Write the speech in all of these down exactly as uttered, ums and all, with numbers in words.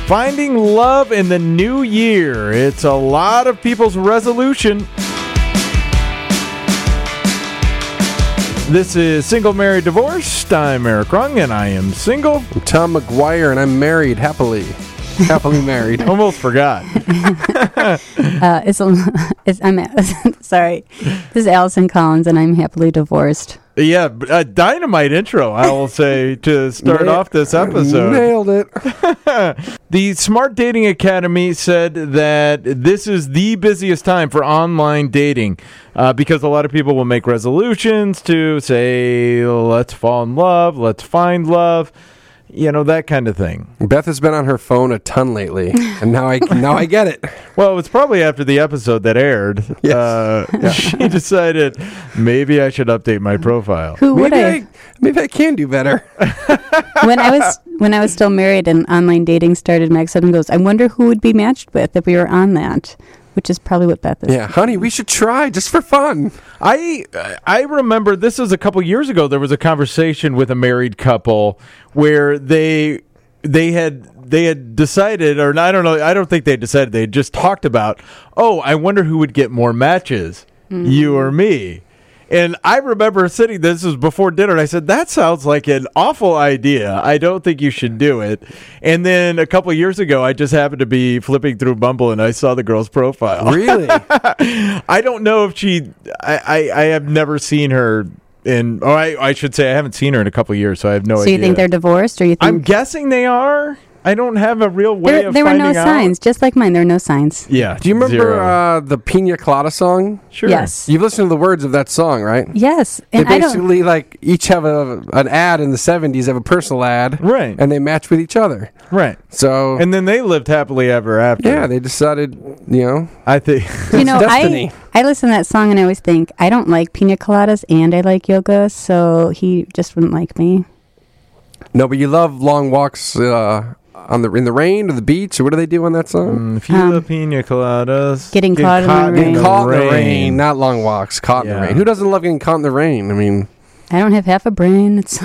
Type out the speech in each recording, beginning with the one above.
Finding love in the new year. It's a lot of people's resolution. This is Single, Married, Divorced. I'm Eric Rung, and I am single. I'm Tom McGuire, and I'm married, happily. Happily married. Almost forgot. uh, it's, it's, I'm sorry. This is Allison Collins, and I'm happily divorced. Yeah, a dynamite intro, I will say, to start Na- off this episode. Nailed it. The Smart Dating Academy said that this is the busiest time for online dating uh, because a lot of people will make resolutions to say, let's fall in love, let's find love. You know, that kind of thing. Beth has been on her phone a ton lately, and now I now I get it. Well, it's probably after the episode that aired. Yes. Uh, yeah. She decided maybe I should update my profile. Who would maybe I? I? Maybe I can do better. when I was when I was still married and online dating started, my ex-husband goes, "I wonder who would be matched with if we were on that." Which is probably what Beth is. Yeah, honey, we should try just for fun. I I remember this was a couple years ago. There was a conversation with a married couple where they they had they had decided, or I don't know, I don't think they decided. They had just talked about, oh, I wonder who would get more matches, mm-hmm. you or me. And I remember sitting, this was before dinner, and I said, that sounds like an awful idea. I don't think you should do it. And then a couple of years ago, I just happened to be flipping through Bumble, and I saw the girl's profile. Really? I don't know if she, I, I, I have never seen her in, or I, I should say I haven't seen her in a couple of years, so I have no so idea. So you think they're divorced, or you think? I'm guessing they are. I don't have a real way there, of there finding out. There were no signs, just like mine. There were no signs. Yeah. Do you remember uh, the Pina Colada song? Sure. Yes. You've listened to the words of that song, right? Yes. And they basically like each have a an ad in the seventies, have a personal ad, right? And they match with each other, right? So and then they lived happily ever after. Yeah, they decided, you know, I think you know, destiny. I I listen to that song and I always think I don't like pina coladas and I like yoga, so he just wouldn't like me. No, but you love long walks. Uh, On the in the rain or the beach, or what do they do on that song? Mm, if you um, love pina coladas, getting get caught, caught in the rain. Getting caught in the rain, not long walks. Caught yeah. in the rain. Who doesn't love getting caught in the rain? I mean, I don't have half a brain. It's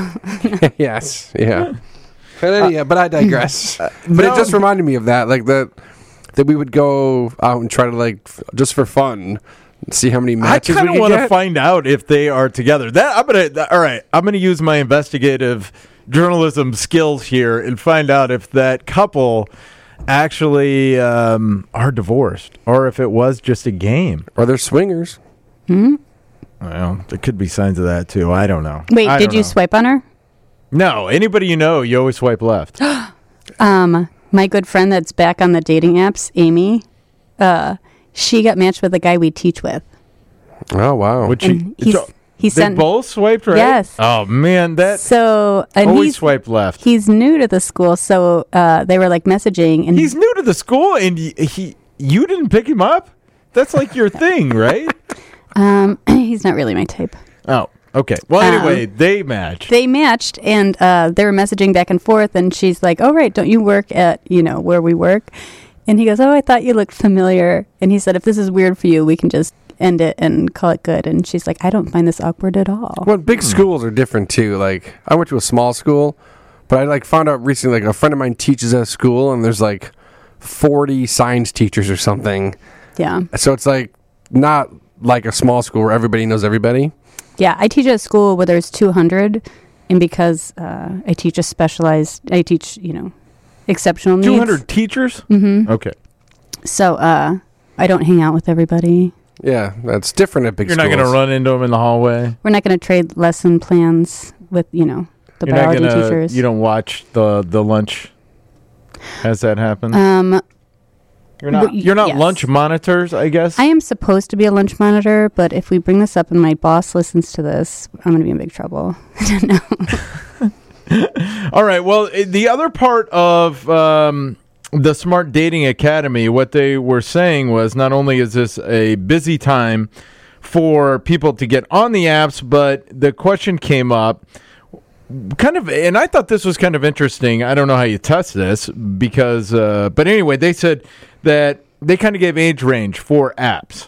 yes, yeah. But uh, yeah, but I digress. Uh, but no. It just reminded me of that, like that that we would go out and try to like f- just for fun. See how many matches I kind we of want to find out if they are together. That I'm gonna. That, all right, I'm gonna use my investigative journalism skills here and find out if that couple actually um, are divorced or if it was just a game. Or they're swingers. Hmm? Well, there could be signs of that too. I don't know. Wait, I did you know. swipe on her? No. Anybody you know, you always swipe left. um, my good friend that's back on the dating apps, Amy, uh, she got matched with a guy we teach with. Oh, wow. Would she? He's, he they sent, both swiped right? Yes. Oh, man. That so, and always he's, swipe left. He's new to the school, so uh, they were like messaging. And he's new to the school, and he, he you didn't pick him up? That's like your thing, right? Um, he's not really my type. Oh, okay. Well, anyway, um, they matched. They matched, and uh, they were messaging back and forth, and she's like, oh, right, don't you work at, you know, where we work? And he goes, oh, I thought you looked familiar. And he said, if this is weird for you, we can just end it and call it good. And she's like, I don't find this awkward at all. Well, big hmm. schools are different too. Like I went to a small school, but I like found out recently, like a friend of mine teaches at a school and there's like forty science teachers or something. Yeah. So it's like not like a small school where everybody knows everybody. Yeah. I teach at a school where there's two hundred. And because uh, I teach a specialized, I teach, you know, exceptional needs. two hundred teachers? Mm-hmm. Okay. So uh, I don't hang out with everybody. Yeah, that's different at big You're schools. not going to run into them in the hallway? We're not going to trade lesson plans with, you know, the You're biology not gonna, teachers. You don't watch the, the lunch? Has that happened? Um, you're not, you're not yes. lunch monitors, I guess? I am supposed to be a lunch monitor, but if we bring this up and my boss listens to this, I'm going to be in big trouble. I don't know. All right. Well, the other part of... Um, the Smart Dating Academy, what they were saying was not only is this a busy time for people to get on the apps, but the question came up kind of, and I thought this was kind of interesting. I don't know how you test this because, uh, but anyway, they said that they kind of gave age range for apps.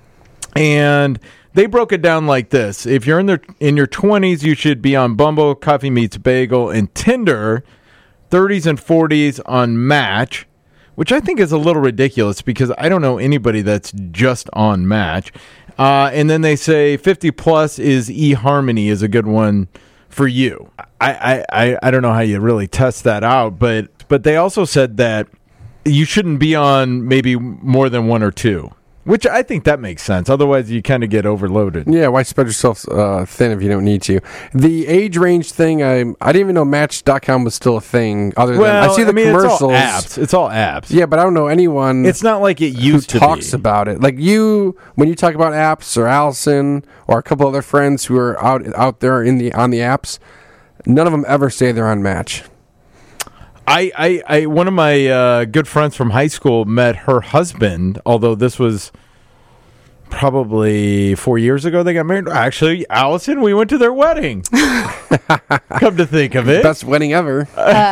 And they broke it down like this. If you're in, the, in your twenties, you should be on Bumble, Coffee Meets Bagel, and Tinder. thirties and forties on Match, which I think is a little ridiculous because I don't know anybody that's just on Match. Uh, and then they say fifty plus is eHarmony is a good one for you. I, I, I, I don't know how you really test that out, but but they also said that you shouldn't be on maybe more than one or two, which I think that makes sense. Otherwise, you kind of get overloaded. Yeah, why spread yourself uh, thin if you don't need to? The age range thing, I I didn't even know Match dot com was still a thing. Other Well, than I see the I mean, commercials. It's all apps. It's all apps. Yeah, but I don't know anyone. It's not like it who used to talks be. about it. Like you, when you talk about apps, or Allison, or a couple other friends who are out out there in the on the apps, none of them ever say they're on Match. I, I, I one of my uh, good friends from high school met her husband, although this was probably four years ago they got married. Actually, Allison, we went to their wedding. Come to think of it. Best wedding ever.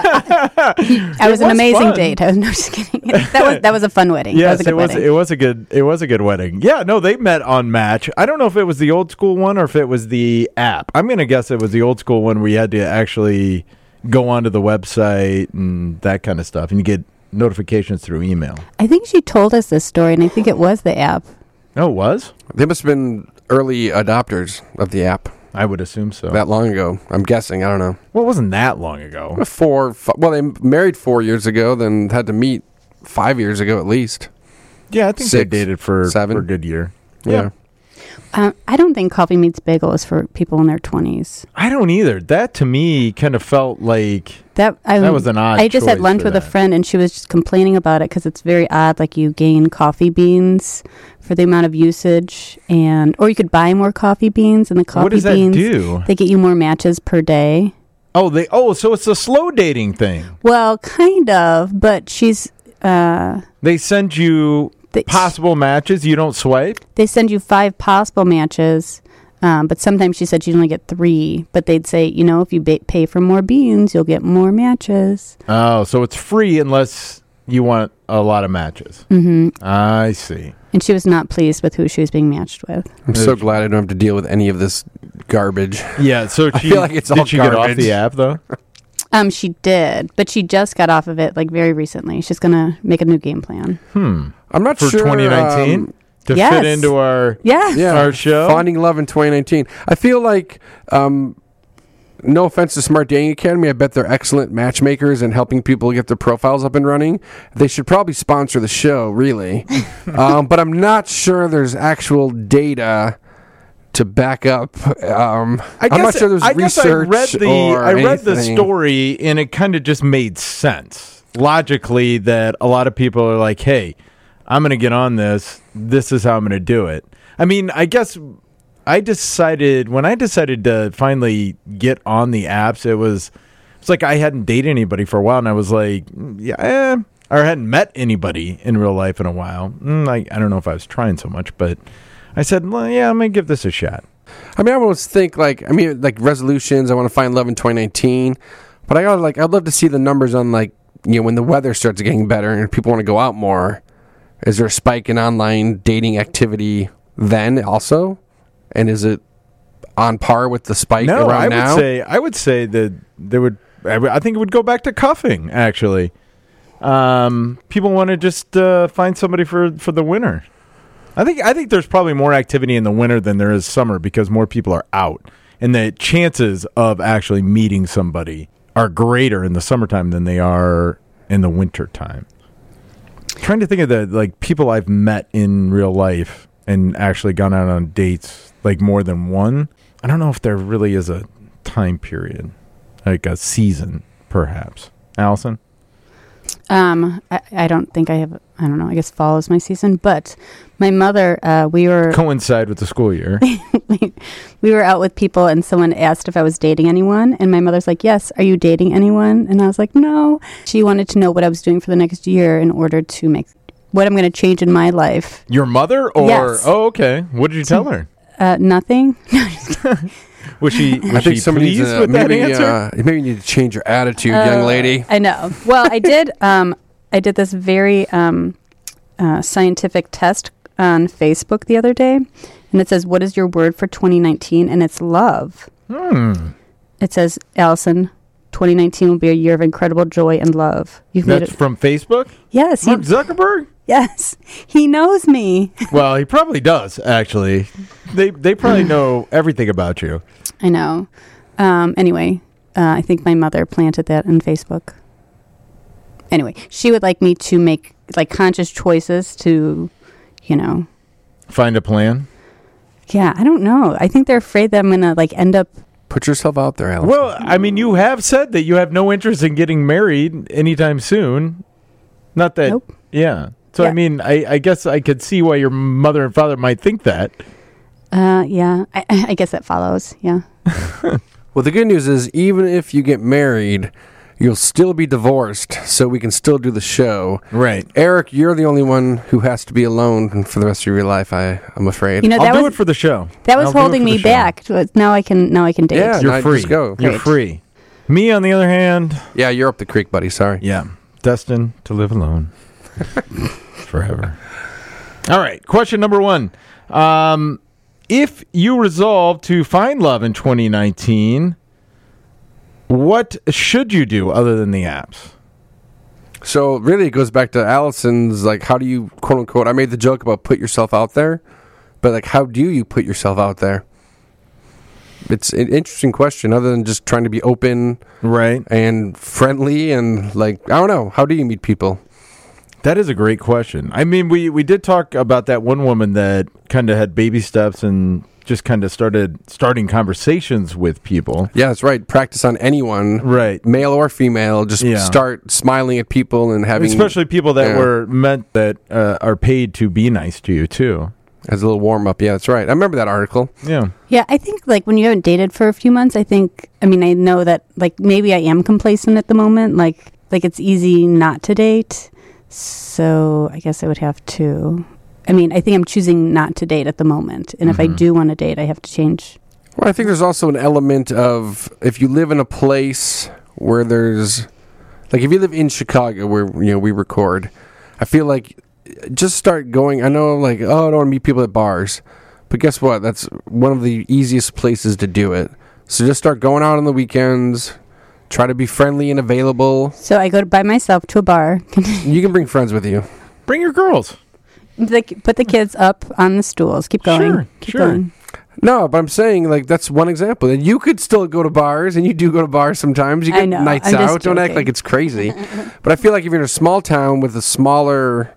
Uh, I was an was amazing fun. date. I was no just kidding. That was that was a fun wedding. Yes, that was a good it was. wedding. It was a good. It was a good wedding. Yeah, no, they met on Match. I don't know if it was the old school one or if it was the app. I'm gonna guess it was the old school one where you had to actually go onto the website and that kind of stuff, and you get notifications through email. I think she told us this story, and I think it was the app. Oh, it was? They must have been early adopters of the app I would assume so. that long ago. I'm guessing. I don't know. Well, it wasn't that long ago. Four. F- well, they married four years ago, then had to meet five years ago at least. Yeah, I think Six, they dated for, seven. for a good year. Yeah. Um, I don't think Coffee Meets Bagel is for people in their twenties. I don't either. That to me kind of felt like That I, that was an odd I just had choice lunch for with a that. friend, and she was just complaining about it because it's very odd. Like you gain coffee beans for the amount of usage, and or you could buy more coffee beans, and the coffee What does that beans do? they get you more matches per day. Oh, they oh, so it's a slow dating thing. Well, kind of, but she's uh, They send you they, possible matches. You don't swipe. they send you five possible matches. Um, but sometimes she said she'd only get three. But they'd say, you know, if you ba- pay for more beans, you'll get more matches. Oh, so it's free unless you want a lot of matches. hmm I see. And she was not pleased with who she was being matched with. I'm so glad I don't have to deal with any of this garbage. Yeah. So she, feel like it's did all she get off garbage. the app though? Um, she did, but she just got off of it like very recently. She's gonna make a new game plan. Hmm. I'm not For sure. twenty nineteen um, to yes. fit into our Yeah. yeah, our show. Finding Love in twenty nineteen. I feel like, um, no offense to Smart Dating Academy, I bet they're excellent matchmakers and helping people get their profiles up and running. They should probably sponsor the show, really. um, but I'm not sure there's actual data to back up. Um, I guess, I'm not sure there's I guess research I read the or I read the anything. story and it kind of just made sense logically that a lot of people are like, "Hey, I'm going to get on this. This is how I'm going to do it." I mean, I guess I decided when I decided to finally get on the apps, it was it's like I hadn't dated anybody for a while, and I was like, mm, "Yeah," eh, or hadn't met anybody in real life in a while. Mm, I I don't know if I was trying so much, but I said, well, "Yeah, I'm going to give this a shot." I mean, I always think like, I mean, like resolutions. I want to find love in twenty nineteen, but I got like, I'd love to see the numbers on like, you know, when the weather starts getting better and people want to go out more. Is there a spike in online dating activity then also, and is it on par with the spike No, around I now? would say I would say that there would. I would- I think it would go back to cuffing. Actually, um, people want to just uh, find somebody for, for the winter. I think I think there's probably more activity in the winter than there is summer because more people are out, and the chances of actually meeting somebody are greater in the summertime than they are in the winter time. Trying to think of the like people I've met in real life and actually gone out on dates, like more than one. I don't know if there really is a time period, like a season, perhaps. Allison? Um, I, I don't think I have. I don't know. I guess fall is my season. But my mother, uh, we were Coincide with the school year. we, we were out with people, and someone asked if I was dating anyone, and my mother's like, "Yes, are you dating anyone?" And I was like, "No." She wanted to know what I was doing for the next year in order to make what I'm going to change in my life. Your mother? Or Yes. oh, okay. What did you tell her? Uh, nothing. Was she was I think she somebody needs pleased to, with maybe, that answer? uh, maybe you need to change your attitude, young Uh, lady. I know. Well, I did. Um, I did this very um, uh, scientific test on Facebook the other day, and it says, "What is your word for twenty nineteen?" And it's love. Hmm. It says, "Allison, twenty nineteen will be a year of incredible joy and love. You've made That's it. from Facebook? Yes, he, Mark Zuckerberg? yes, he knows me. Well, he probably does, actually. They they probably know everything about you. I know. Um, anyway, uh, I think my mother planted that in Facebook. Anyway, she would like me to make like conscious choices to, you know. Find a plan? Yeah, I don't know. I think they're afraid that I'm going to like end up. Put yourself out there, Alex. Well, I mean, you have said that you have no interest in getting married anytime soon. Not that, Nope. yeah. So, Yeah. I mean, I, I guess I could see why your mother and father might think that. Uh, yeah, I, I guess that follows. Yeah. Well, the good news is, even if you get married, you'll still be divorced, so we can still do the show. Right. Eric, you're the only one who has to be alone for the rest of your life, I, I'm afraid. You know, I'll that do was it for the show. that was I'll do it holding for the me show. back. Now I can now I can date. Yeah. You're No, free. just go. You're Great. free. Me, on the other hand, Yeah, you're up the creek, buddy. Sorry. yeah, destined to live alone forever. All right. Question number one. Um, if you resolve to find love in twenty nineteen, what should you do other than the apps? So really, it goes back to Allison's, like, how do you, quote unquote, I made the joke about put yourself out there, but, like, how do you put yourself out there? It's an interesting question, other than just trying to be open Right. and friendly and, like, I don't know. How do you meet people? That is a great question. I mean, we, we did talk about that one woman that kind of had baby steps and just kind of started starting conversations with people. Yeah, that's right. Practice on anyone, Right. male or female. Just Yeah. start smiling at people and having, Especially people that yeah. were meant that uh, are paid to be nice to you, too. as a little warm up. Yeah, that's right. I remember that article. Yeah. Yeah, I think like when you haven't dated for a few months, I think I mean I know that like maybe I am complacent at the moment. Like like it's easy not to date. So I guess I would have to I mean, I think I'm choosing not to date at the moment. And if I Mhm. do want to date, I have to change. Well, I think there's also an element of if you live in a place where there's, like, if you live in Chicago where, you know, we record, I feel like just start going. I know, like, oh, I don't want to meet people at bars, but guess what? That's one of the easiest places to do it. So just start going out on the weekends. Try to be friendly and available. So I go to, by myself to a bar, You can bring friends with you. Bring your girls. like, put the kids up on the stools. Keep going. Sure, Keep sure. going. No, but I'm saying, like, that's one example. And you could still go to bars, and you do go to bars sometimes. You I get know, nights I'm just out. Don't act joking. like it's crazy. But I feel like if you're in a small town with a smaller,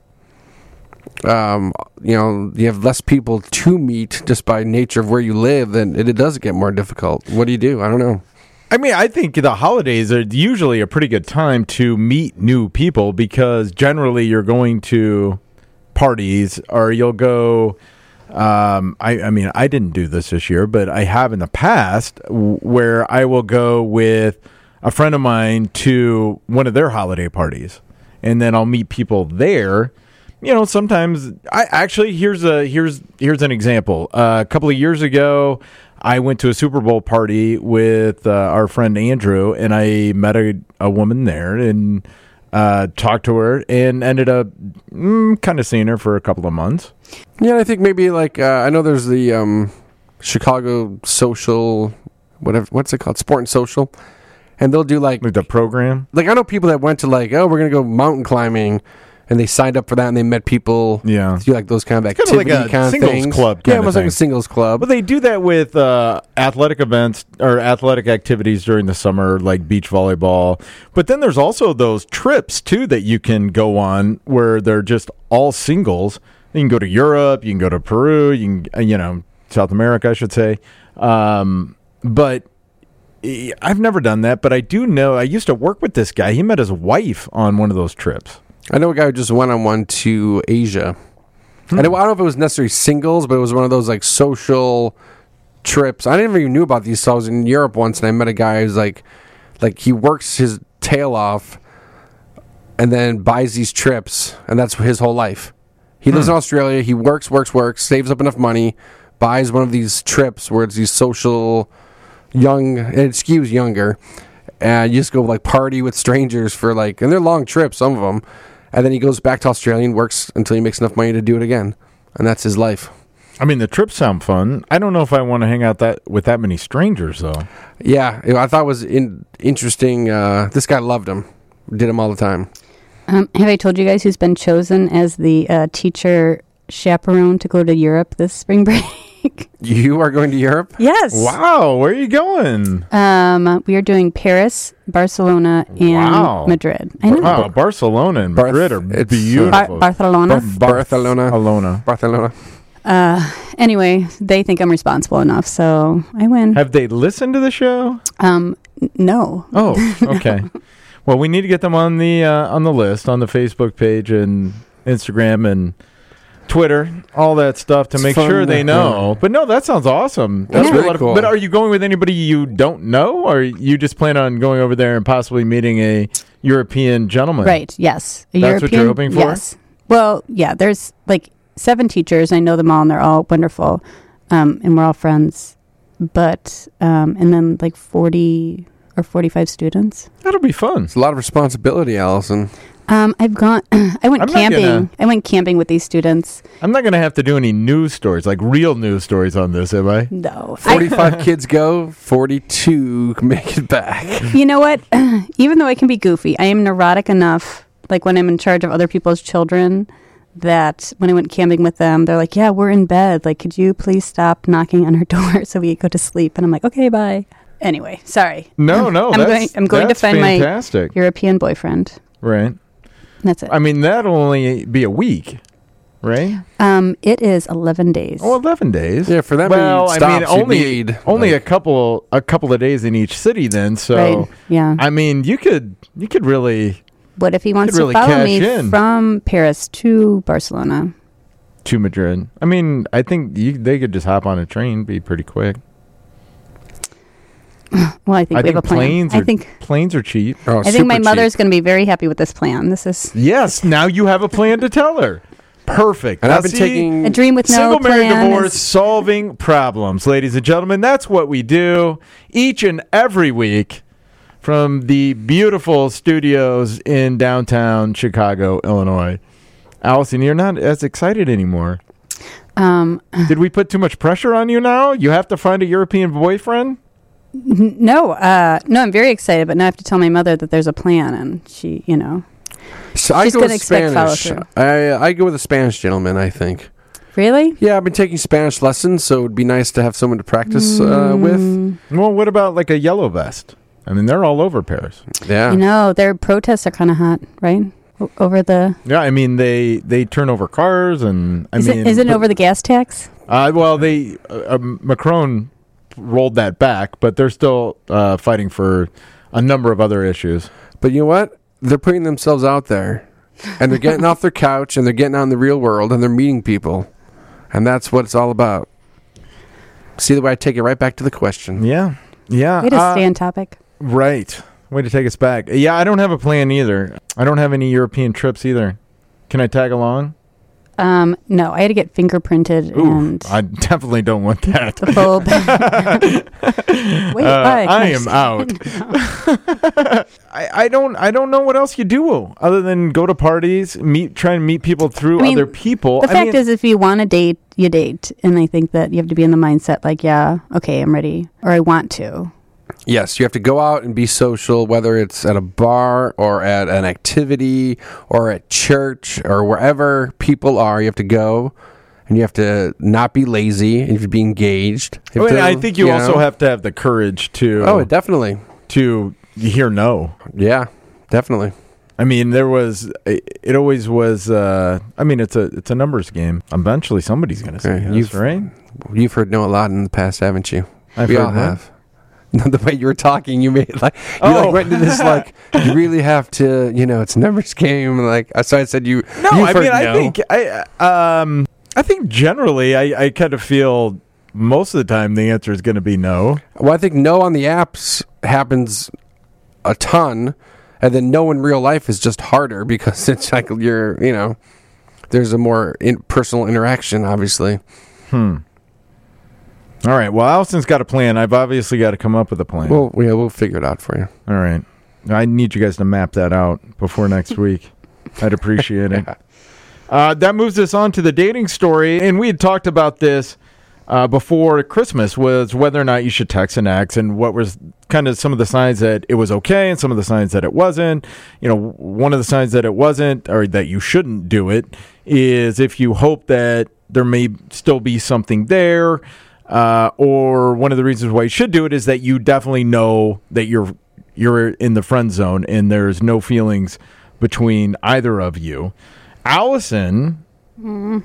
um, you know, you have less people to meet just by nature of where you live, then it, it does get more difficult. What do you do? I don't know. I mean, I think the holidays are usually a pretty good time to meet new people because generally you're going to parties or you'll go. Um, I, I mean, I didn't do this this year, but I have in the past w- where I will go with a friend of mine to one of their holiday parties, and then I'll meet people there. You know, sometimes I actually here's a here's here's an example. Uh, a couple of years ago, I went to a Super Bowl party with uh, our friend Andrew, and I met a, a woman there and uh, talked to her, and ended up mm, kind of seeing her for a couple of months. Yeah, I think maybe, like, uh, I know there's the um, Chicago Social, whatever, what's it called? Sport and Social. And they'll do, like, Like the program, like I know people that went to, like, oh, we're gonna go mountain climbing, and they signed up for that, and they met people. yeah. To do, like, those kind of Kinda like activity a kind of singles things. club Yeah, kinda almost like thing. a singles club. But they do that with uh, athletic events or athletic activities during the summer, like beach volleyball. But then there's also those trips, too, that you can go on where they're just all singles. You can go to Europe, you can go to Peru, you can, uh, you know, South America, I should say. Um, but eh, I've never done that, but I do know, I used to work with this guy. He met his wife on one of those trips. I know a guy who just went on one to Asia. Hmm. And I don't know if it was necessarily singles, but it was one of those, like, social trips. I never even knew about these. So I was in Europe once, and I met a guy who's like, like he works his tail off, and then buys these trips, and that's his whole life. He lives Hmm. in Australia. He works, works, works, saves up enough money, buys one of these trips where it's these social, young, and it skews younger, and you just go, like, party with strangers for, like, and they're long trips, some of them. And then he goes back to Australia and works until he makes enough money to do it again. And that's his life. I mean, the trips sound fun. I don't know if I want to hang out that with that many strangers, though. Yeah, I thought it was in, interesting. Uh, this guy loved him. Did him all the time. Um, have I told you guys who's been chosen as the uh, teacher chaperone to go to Europe this spring break? You are going to Europe? Yes. Wow, where are you going? Um, we are doing Paris, Barcelona, and Wow. Madrid. I know. Wow, Barcelona and Barth- Madrid are it's, uh, beautiful. Bar- Barcelona. Bar- Barcelona. Barcelona. Barcelona. Uh, anyway, they think I'm responsible enough, so I win. Have they listened to the show? Um, n- no. Oh, okay. Well, we need to get them on the uh, on the list on the Facebook page and Instagram and Twitter, all that stuff to It's make fun, sure they yeah. know. But no, that sounds awesome. That's Yeah. a Really lot of- cool. But are you going with anybody you don't know, or you just plan on going over there and possibly meeting a European gentleman? Right. Yes. A That's what European, you're hoping for? Yes. Well, yeah. There's like seven teachers. I know them all, and they're all wonderful, um, and we're all friends. But um, and then like forty or forty-five students. That'll be fun. It's a lot of responsibility, Allison. Um, I've gone. I went I'm not camping. gonna- I went camping with these students. I'm not going to have to do any news stories, like real news stories on this, am I? No. I- forty-five kids go, forty-two make it back. You know what? Even though I can be goofy, I am neurotic enough, like when I'm in charge of other people's children, that when I went camping with them, they're like, yeah, we're in bed. Like, could you please stop knocking on our door so we go to sleep? And I'm like, okay, bye. Anyway, sorry. No, no. I'm that's, going- I'm going to that's find my- fantastic. European boyfriend. Right. That's it. I mean, that'll only be a week, right? Um, it is eleven days. Oh, eleven days. Yeah, for that well, many I mean, stops you only need, only like- a couple a couple of days in each city. Then, so right. Yeah. I mean, you could you could really What if he wants could really to follow cash me in. from Paris to Barcelona? to Madrid. I mean, I think you, they could just hop on a train, be pretty quick. Well, I think I we think have a plan. planes I are think planes are cheap. Oh, I think super my cheap. mother's going to be very happy with this plan. This is Yes, now you have a plan to tell her. Perfect. And Now I've been see, taking a dream with no Single married plan. divorce is- solving problems, ladies and gentlemen. That's what we do each and every week from the beautiful studios in downtown Chicago, Illinois. Allison, you're not as excited anymore. Um, Did we put too much pressure on you now? You have to find a European boyfriend? n- no, uh, no, I'm very excited, but now I have to tell my mother that there's a plan, and she, you know, So I She's go gonna with expect Spanish. follow-through. I I go with a Spanish gentleman. I think. really. Yeah, I've been taking Spanish lessons, so it'd be nice to have someone to practice uh, with. Mm, Well, what about like a yellow vest? I mean, they're all over Paris. Yeah. You know, their protests are kind of hot, right? O- over the Yeah, I mean, they, they turn over cars and, I is mean... it is it over the gas tax? Uh, well, they uh, uh, Macron rolled that back, but they're still uh, fighting for a number of other issues. But you know what? They're putting themselves out there, and they're getting off their couch, and they're getting out in the real world, and they're meeting people, and that's what it's all about. See the way I take it right back to the question. Yeah, yeah. Way to uh, stay on topic. Right. Way to take us back. Yeah, I don't have a plan either. I don't have any European trips either. Can I tag along? Um, no, I had to get fingerprinted Ooh, and I definitely don't want that. the full. Wait, Uh, why? Can I am just- out. I, I don't I don't know what else you do other than go to parties, meet, try and meet people through I mean, other people. The I fact mean, is, if you want to date, you date, and I think that you have to be in the mindset like, yeah, okay, I'm ready, or I want to. Yes, you have to go out and be social, whether it's at a bar or at an activity or at church or wherever people are. You have to go, and you have to not be lazy, and you have to be engaged. You I, have mean, to, I think you, also know- have to have the courage to Oh, definitely. to hear no. Yeah, definitely. I mean, there was it, it always was. Uh, I mean, it's a it's a numbers game. Eventually, somebody's going to say Okay, yes, you've- right? You've heard no a lot in the past, haven't you? I've we heard all what? have. The way you were talking, you made like you Oh. like went into this like you really have to, you know, it's a numbers game. Like so, I said you. No, you've I heard mean, I no. think I um I think generally, I I kind of feel most of the time the answer is going to be no. Well, I think no on the apps happens a ton, and then no in real life is just harder because it's like you're, you know, there's a more in- personal interaction, obviously. Hmm. All right. Well, Allison's got a plan. I've obviously got to come up with a plan. Well, yeah, we'll figure it out for you. All right. I need you guys to map that out before next week. I'd appreciate it. Uh, that moves us on to the dating story, and we had talked about this uh, before Christmas, was whether or not you should text an ex, and what was kind of some of the signs that it was okay, and some of the signs that it wasn't. You know, one of the signs that it wasn't, or that you shouldn't do it, is if you hope that there may still be something there, uh, or one of the reasons why you should do it is that you definitely know that you're you're in the friend zone and there's no feelings between either of you. Allison mm.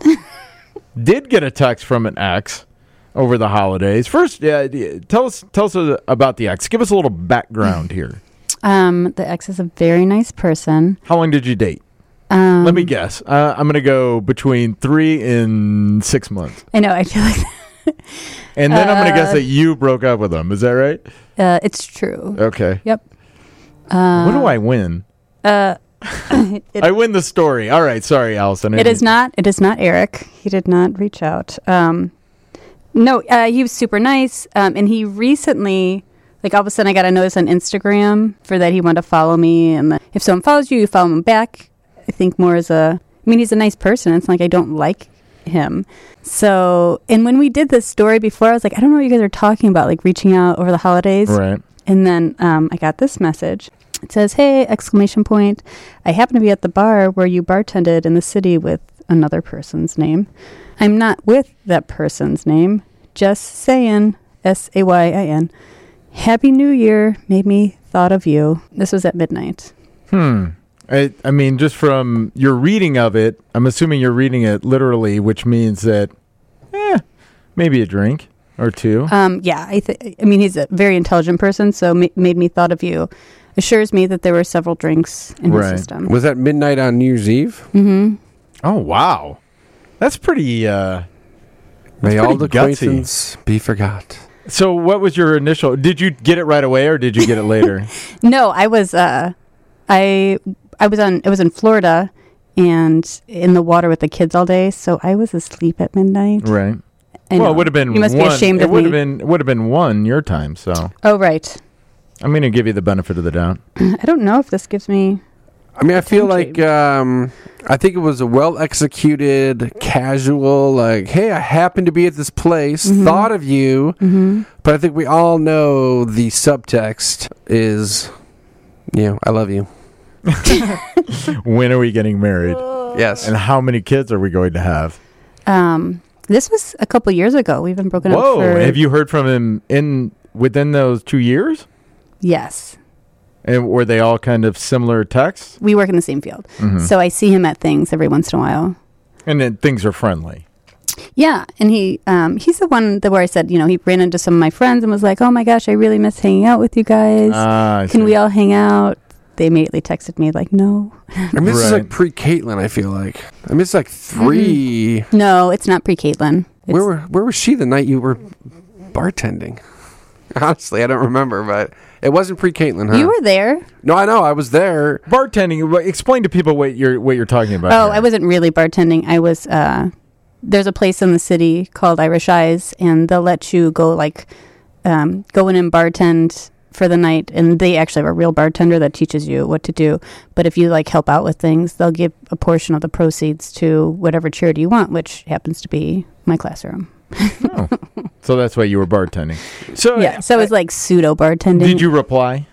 did get a text from an ex over the holidays. First, uh, tell us tell us about the ex. Give us a little background here. Um, the ex is a very nice person. How long did you date? Um, Let me guess. Uh, I'm going to go between three and six months. I know. I feel like. And then uh, I'm going to guess that Uh, you broke up with him. Is that right? Uh, it's true. Okay. Yep. Uh, what do I win? Uh, it, I win the story. All right. Sorry, Allison. It is not. It is not Eric. He did not reach out. Um, no, uh, he was super nice. Um, and he recently, like all of a sudden, I got a notice on Instagram for that he wanted to follow me. And the, if someone follows you, you follow him back. I think more as a. I mean, he's a nice person. It's not like I don't like him. So, and when we did this story before, I was like, I don't know what you guys are talking about, like reaching out over the holidays. Right. And then um, I got this message. It says, "Hey, exclamation point. I happen to be at the bar where you bartended in the city with another person's name. I'm not with that person's name. Just saying, S A Y I N. Happy New Year. Made me thought of you." This was at midnight. Hmm. I, I mean, just from your reading of it, I'm assuming you're reading it literally, which means that, eh, maybe a drink or two. Um, yeah, I, th- I mean, he's a very intelligent person, so ma- made me thought of you. Assures me that there were several drinks in Right. his system. Was that midnight on New Year's Eve? Mm-hmm. Oh, wow. That's pretty, uh, May pretty all gutsy. acquaintance be forgot. So what was your initial, did you get it right away or did you get it later? No, I was, uh, I, I was on, it was in Florida and in the water with the kids all day, so I was asleep at midnight. Right. I Well, know. it would have been You must one. be ashamed it of would me. have been, it would have been one your time, so Oh, right. I'm going to give you the benefit of the doubt. I don't know if this gives me... I mean, I feel Time like um, I think it was a well executed, casual. Like, hey, I happened to be at this place, Mhm. thought of you, Mm-hmm. but I think we all know the subtext is, you know, I love you. When are we getting married? Yes. And how many kids are we going to have? Um, this was a couple years ago. We've been broken Whoa. up for... Have you heard from him in within those two years? Yes. And were they all kind of similar texts? We work in the same field. Mhm. So I see him at things every once in a while. And then things are friendly. Yeah, and he um, he's the one that where I said, you know, he ran into some of my friends and was like, "Oh my gosh, I really miss hanging out with you guys. Ah, I Can see. we all hang out?" They immediately texted me like, "No, I mean, this is Right. like pre Caitlin, I feel like. I mean, it's like 3 no, it's not pre Caitlin." Where were where was she the night you were bartending? Honestly, I don't remember, but it wasn't pre Caitlin, huh? You were there. No, I know, I was there. Bartending. wh- Explain to people what you're what you're talking about. Oh, here. I wasn't really bartending. I was. Uh, there's a place in the city called Irish Eyes, and they'll let you go like um, go in and bartend for the night, and they actually have a real bartender that teaches you what to do. But if you like help out with things, they'll give a portion of the proceeds to whatever charity you want, which happens to be my classroom. Oh. So that's why you were bartending. So Yeah, so it was like pseudo bartending. Did you reply?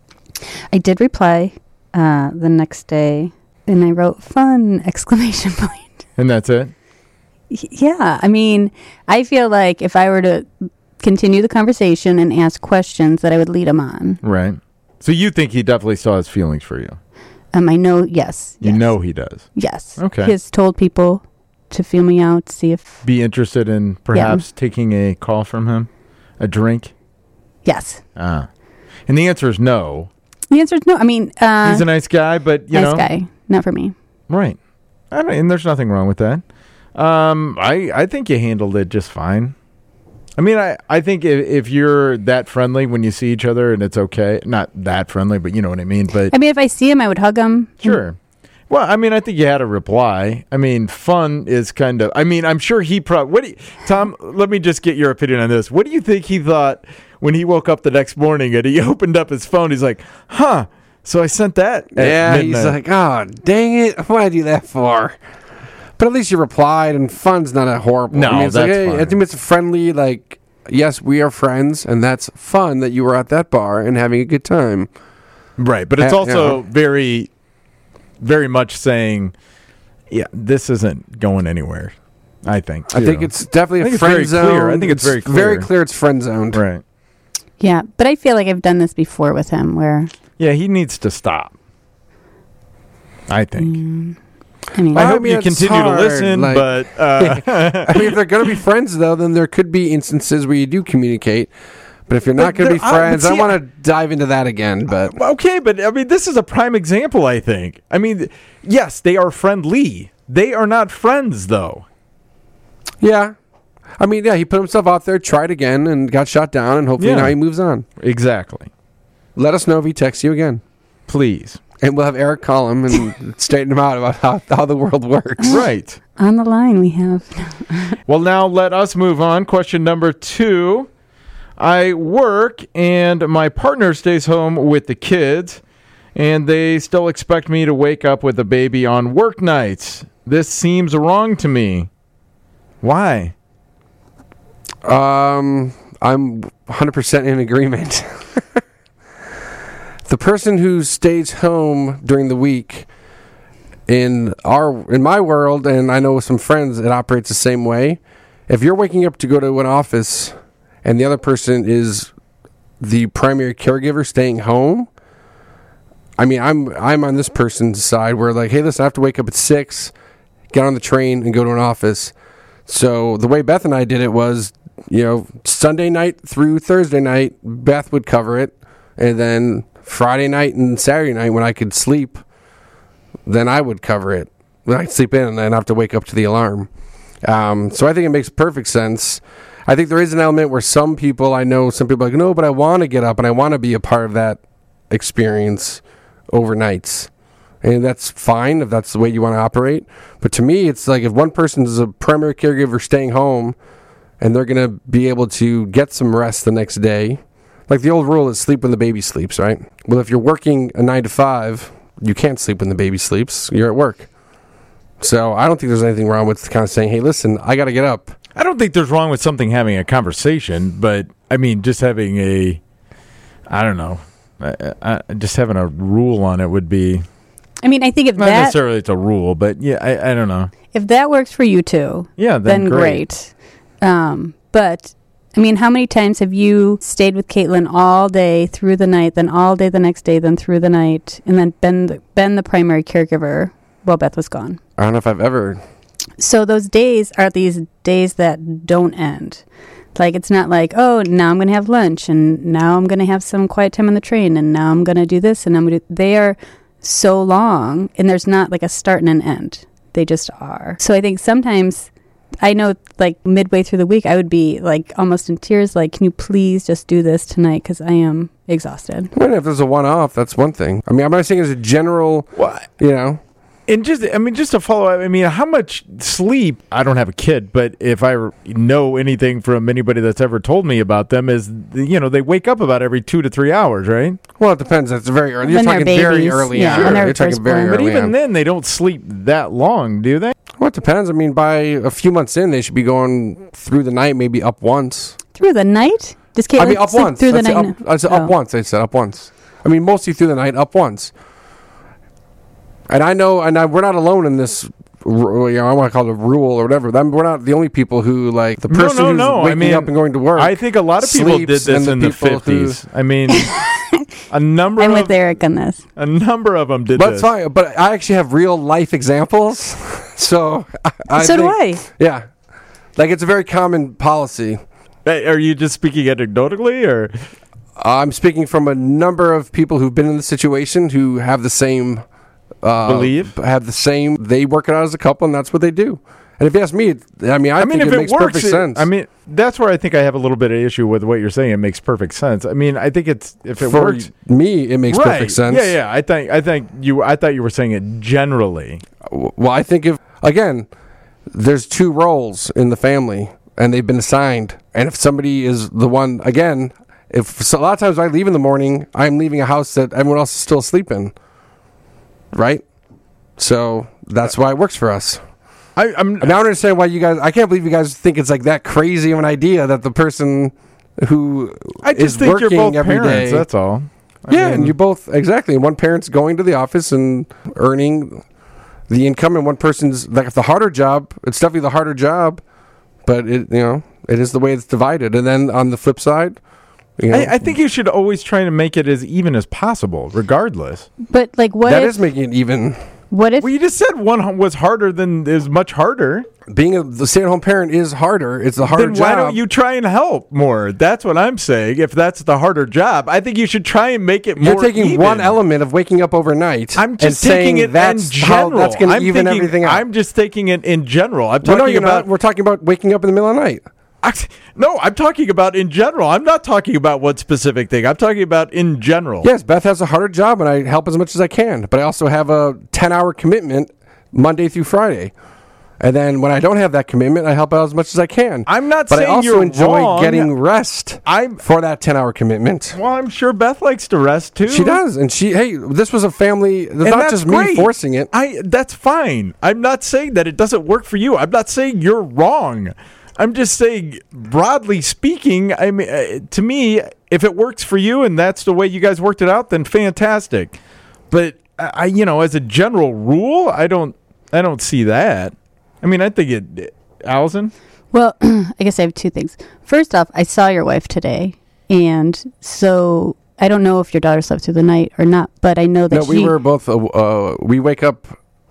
I did reply uh, the next day, and I wrote "fun!" exclamation point. And that's it. Y- Yeah, I mean, I feel like if I were to continue the conversation and ask questions, that I would lead him on. Right. So you think he definitely still has feelings for you? Um, I know, yes, You yes, know he does. yes. Okay. He has told people to feel me out, see if Be interested in perhaps taking a call from him, a drink. yes. Ah. And the answer is no. The answer is no. I mean, uh, He's a nice guy, but you nice know, guy, not for me. right? I don't, and there's nothing wrong with that. Um, I I think you handled it just fine. I mean, I, I think if, if you're that friendly when you see each other and it's okay, not that friendly, but you know what I mean. But I mean, if I see him, I would hug him. sure. Well, I mean, I think you had a reply. I mean, fun is kind of. I mean, I'm sure he probably. What do you, Tom? Let me just get your opinion on this. What do you think he thought when he woke up the next morning and he opened up his phone? He's like, "Huh." So I sent that. At Yeah, midnight. he's like, oh, dang it. What did I do that for? But at least you replied, and fun's not a horrible. No, I mean, it's that's like, hey, fine. I think it's a friendly, like, yes, we are friends, and that's fun that you were at that bar and having a good time. Right, but it's Uh, also yeah. very, very much saying, yeah, this isn't going anywhere. I think. I you think know. it's definitely I think a it's friend very zone. clear. I think it's very very clear. clear. It's friend zoned. right. Yeah, but I feel like I've done this before with him where Yeah, he needs to stop. I think. mm, I mean, I I hope mean, you it's continue hard, to listen, like- but uh, I mean, if they're going to be friends, though, then there could be instances where you do communicate. But if you're not But going to be there- I- but friends, I, see, don't want to dive into that again. But okay, but I mean, this is a prime example. I think. I mean, yes, they are friendly. They are not friends, though. yeah, I mean, yeah, he put himself out there, tried again, and got shot down, and hopefully Yeah. now he moves on. Exactly. Let us know if he texts you again. Please. And we'll have Eric call him and straighten him out about how, how the world works. Right. on the line we have. Well, now let us move on. Question number two. I work and my partner stays home with the kids, and they still expect me to wake up with a baby on work nights. This seems wrong to me. Why? Um, I'm one hundred percent in agreement. The person who stays home during the week in our in my world, and I know with some friends, it operates the same way. If you're waking up to go to an office and the other person is the primary caregiver staying home, I mean, I'm I'm on this person's side where like, hey, listen, I have to wake up at six, get on the train, and go to an office. So the way Beth and I did it was, you know, Sunday night through Thursday night, Beth would cover it, and then Friday night and Saturday night when I could sleep, then I would cover it. Then I'd sleep in and then have to wake up to the alarm. Um, so I think it makes perfect sense. I think there is an element where some people, I know some people are like, no, but I want to get up and I want to be a part of that experience overnights. And that's fine if that's the way you want to operate. But to me, it's like if one person is a primary caregiver staying home and they're going to be able to get some rest the next day, like the old rule is sleep when the baby sleeps, right? Well, if you're working a nine to five, you can't sleep when the baby sleeps. You're at work. So I don't think there's anything wrong with kind of saying, hey, listen, I got to get up. I don't think there's wrong with something having a conversation, but I mean, just having a, I don't know, I, I, just having a rule on it would be I mean, I think if not that necessarily it's a rule, but yeah, I, I don't know. if that works for you two, Yeah, then, then great. Um, but I mean, how many times have you stayed with Caitlin all day through the night, then all day the next day, then through the night, and then been the, been the primary caregiver while Beth was gone? I don't know if I've ever. So those days are these days that don't end. Like, it's not like, oh, now I'm going to have lunch, and now I'm going to have some quiet time on the train, and now I'm going to do this, and I'm going to... They are so long, and there's not like a start and an end. They just are. So I think sometimes... I know, like, midway through the week, I would be, like, almost in tears, like, can you please just do this tonight? Because I am exhausted. I mean, if there's a one-off, that's one thing. I mean, I'm not saying as a general, Well, you know... and just, I mean, just to follow up, I mean, how much sleep, I don't have a kid, but if I know anything from anybody that's ever told me about them is, you know, they wake up about every two to three hours, right? Well, it depends. It's very early. You're When they're talking very babies. early Yeah, on. when they're You're talking first very born. But early even on. then, they don't sleep that long, do they? Well, it depends. I mean, by a few months in, they should be going through the night, maybe up once. Through the night? Does Caitlin I mean, up sleep once. through the I'd say night? up, I'd say Oh. up once. I said up once. I mean, mostly through the night, up once. And I know, and I, we're not alone in this. ru- You know, I want to call it a rule or whatever. Then we're not the only people who like the No, person no, who's no. I waking mean, up and going to work. I think a lot of people did sleeps, this and the in the people who- fifties. I mean, a number I'm of with Eric on this. a number of them did But this. it's fine. But I actually have real life examples. So I, I so do think- I. Yeah, like it's a very common policy. Hey, are you just speaking anecdotally, or I'm speaking from a number of people who've been in the situation who have the same uh, Believe? have the same. They work it out as a couple, and that's what they do. And if you ask me, it- I mean, I, I mean, think if it it, makes works, perfect it- sense. I mean, that's where I think I have a little bit of issue with what you're saying. It makes perfect sense. I mean, I think it's if it for works, me, it makes right? perfect sense. Yeah, yeah. I think I think you. I thought you were saying it generally. Well, I think if again, there's two roles in the family, and they've been assigned. And if somebody is the one, again, if so a lot of times I leave in the morning, I'm leaving a house that everyone else is still asleep in, right? So that's why it works for us. I, I'm. I don't understand why you guys. I can't believe you guys think it's like that crazy of an idea that the person who I is just think you're working both every parents. day- That's all. I yeah, mean, and you both exactly. One parent's going to the office and earning the income, and one person's like the harder job. It's definitely the harder job, but it you know it is the way it's divided. And then on the flip side, you know, I, I think you should always try to make it as even as possible, regardless. But like, what that if? is making it even. What if? Well, you just said one h- was harder than is much harder. Being a, the stay-at-home parent is harder. It's a harder Then job. why don't you try and help more? That's what I'm saying. If that's the harder job, I think you should try and make it more. You're taking even. one element of waking up overnight. I'm and just taking saying it that's in how general. that's going to I'm even thinking- everything out. I'm just taking it in general. I'm well, talking no, you're about. not. We're talking about waking up in the middle of the night. I, no, I'm talking about in general. I'm not talking about one specific thing. I'm talking about in general. Yes, Beth has a harder job, and I help as much as I can. But I also have a ten-hour commitment Monday through Friday. And then when I don't have that commitment, I help out as much as I can. I'm not but saying I also you're enjoy wrong. getting rest I'm for that ten-hour commitment. well. I'm sure Beth likes to rest too. She does, and she. Hey, this was a family. It's And not that's just great. me forcing it. I that's fine. I'm not saying that it doesn't work for you. I'm not saying you're wrong. I'm just saying, broadly speaking, I mean, uh, to me, if it works for you and that's the way you guys worked it out, then fantastic. But I, you know, as a general rule, I don't, I don't see that. I mean, I think it, Allison. Well, I guess I have two things. First off, I saw your wife today, and so I don't know if your daughter slept through the night or not, but I know that No, she. we were both. Uh, uh, we wake up.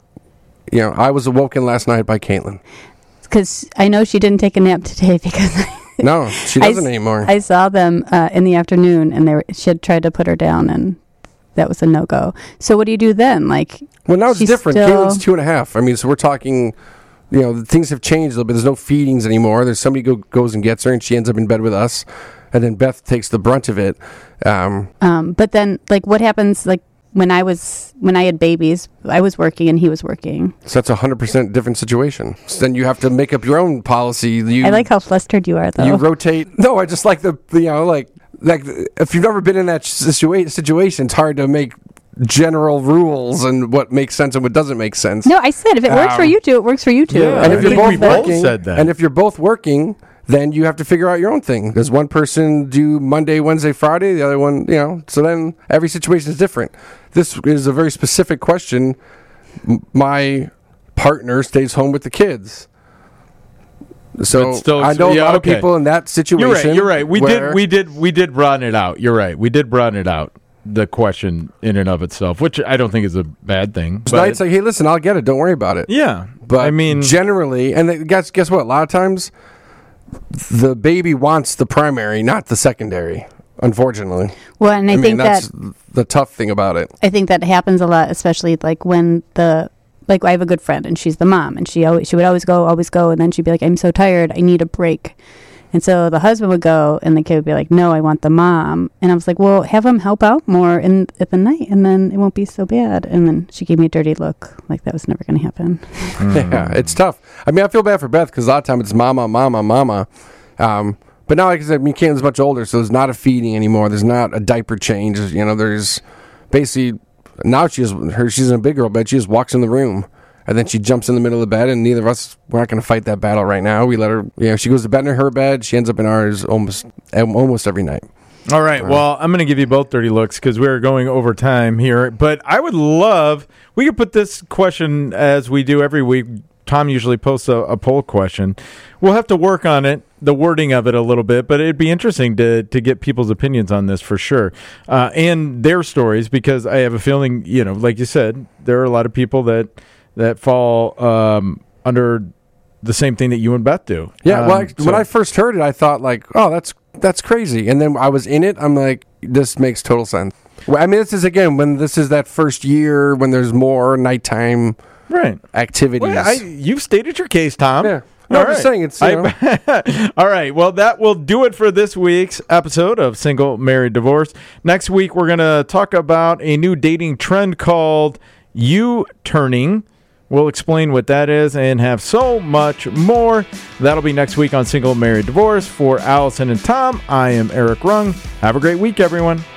You know, I was awoken last night by Caitlin. Because I know she didn't take a nap today because No, she I doesn't s- anymore. I saw them uh, in the afternoon, and they were, she had tried to put her down, and that was a no go. So what do you do then? Like, well, now it's she's different. still- Caitlin's two and a half. I mean, so we're talking. You know, things have changed a little bit. There's no feedings anymore. There's somebody go, goes and gets her, and she ends up in bed with us, and then Beth takes the brunt of it. Um, um, but then like, what happens? Like when I was when I had babies, I was working and he was working. so that's a hundred percent different situation. So then you have to make up your own policy. You, I like how flustered you are, though. you rotate. No, I just like the, the you know like like if you've never been in that situa- situation, it's hard to make general rules and what makes sense and what doesn't make sense. no, I said if it works for Um, you two, it works for you two. yeah, and I if you're think both we both working, said that. and if you're both working, then you have to figure out your own thing. Does one person do Monday, Wednesday, Friday? The other one, you know. So then every situation is different. This is a very specific question. M- My partner stays home with the kids. So But still- I know yeah, a lot okay. of people in that situation. You're right. You're right. We where- did. We did. We did broaden it out. You're right. We did broaden it out. The question in and of itself, which I don't think is a bad thing. It's but- nice, like, hey, listen, I'll get it. Don't worry about it. yeah, But I mean, generally, and then guess guess what? A lot of times, the baby wants the primary, not the secondary. Unfortunately, Well, and I, I mean think that's that the tough thing about it. I think that happens a lot, especially like when the like I have a good friend and she's the mom, and she always she would always go, always go, and then she'd be like, I'm so tired, I need a break. And so the husband would go, and the kid would be like, no, I want the mom. And I was like, well, have him help out more in at the night, and then it won't be so bad. And then she gave me a dirty look, like that was never going to happen. Yeah, it's tough. I mean, I feel bad for Beth because a lot of time it's mama, mama, mama. Um, but now, like I said, I mean, Caitlin's much older, so there's not a feeding anymore. There's not a diaper change. You know, there's basically now she has her. She's in a big girl bed. She just walks in the room. And then she jumps in the middle of the bed, and neither of us, we're not going to fight that battle right now. We let her, you know, she goes to bed in her bed. She ends up in ours almost almost every night. all right. Well, I'm going to give you both dirty looks because we're going over time here. But I would love, we could put this question as we do every week. Tom usually posts a, a poll question. We'll have to work on it, the wording of it a little bit, but it'd be interesting to to get people's opinions on this for sure, uh, and their stories, because I have a feeling, you know, like you said, there are a lot of people that that fall um, under the same thing that you and Beth do. Yeah, Um, well, I, so- when I first heard it, I thought like, oh, that's that's crazy. And then I was in it. I'm like, this makes total sense. Well, I mean, this is again when this is that first year when there's more nighttime right. activities. Well, I, you've stated your case, Tom. Yeah. No, All I'm just right. saying it's, you know. I- All right. Well, that will do it for this week's episode of Single, Married, Divorced. Next week, we're going to talk about a new dating trend called U-turning. We'll explain what that is and have so much more. That'll be next week on Single, Married, Divorced. For Allison and Tom, I am Eric Rung. Have a great week, everyone.